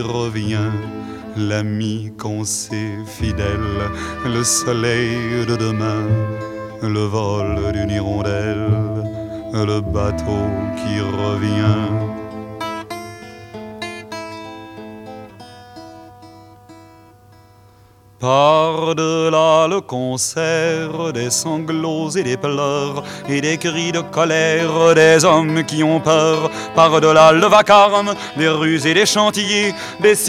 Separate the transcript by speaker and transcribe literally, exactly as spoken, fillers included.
Speaker 1: revient, l'ami qu'on sait fidèle, le soleil de demain, le vol d'une hirondelle, le bateau qui revient. Par-delà le concert, des sanglots et des pleurs, et des cris de colère, des hommes qui ont peur. Par-delà le vacarme, des rues et des chantiers, des